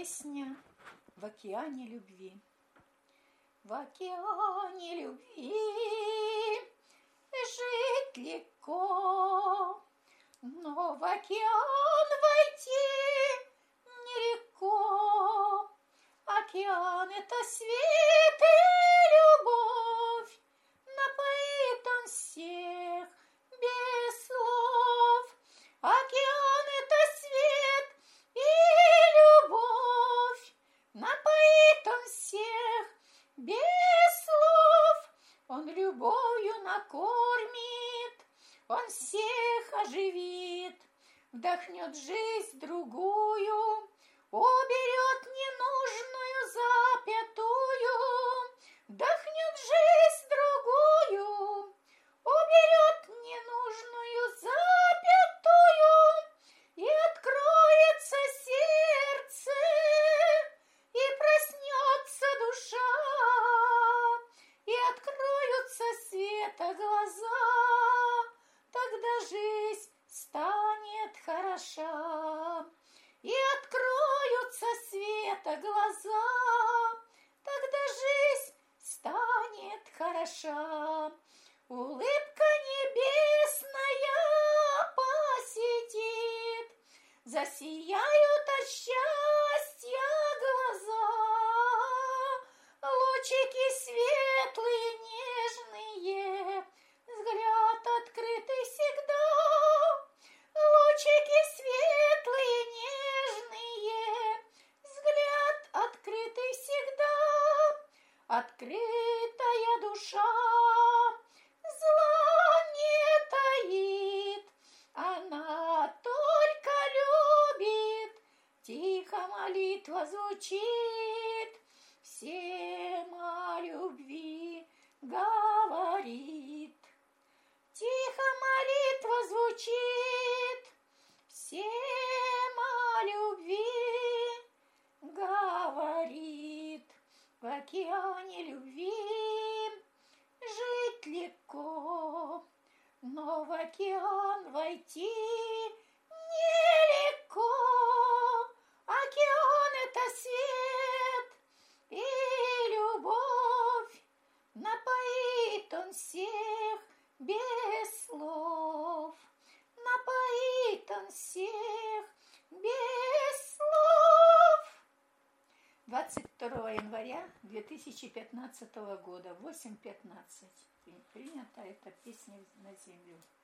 Песня в океане любви. В океане любви жить легко, но в океан войти нелегко. Океан — это свет и любовь, напоит он всех без слов. Океан — это свет и любовь, напоит он всех без слов. Он любовью накормит, он всех оживит, вдохнет жизнь другую, уберет ненужную запятую, вдохнет жизнь другую, уберет ненужную запятую, и откроется сердце, и проснется душа, и откроются света глаза, тогда жизнь станет хороша. И откроются света глаза, тогда жизнь станет хороша. Улыбка небесная посетит, засияют от счастья глаза. Лучики светлые, нежные, взгляд открытый всегда. Лучики светлые, нежные, взгляд открытый всегда. Открытая душа зла не таит, она только любит. Тихо молитва звучит, всем о любви говорит. Тихо молитва звучит, всем о любви говорит. В океане любви жить легко, но в океан войти нелегко. Океан — это свет и любовь, напоит он всех без слов, напоит он всех без слов. 22 января 2015 года, 8:15, принята эта песня на землю.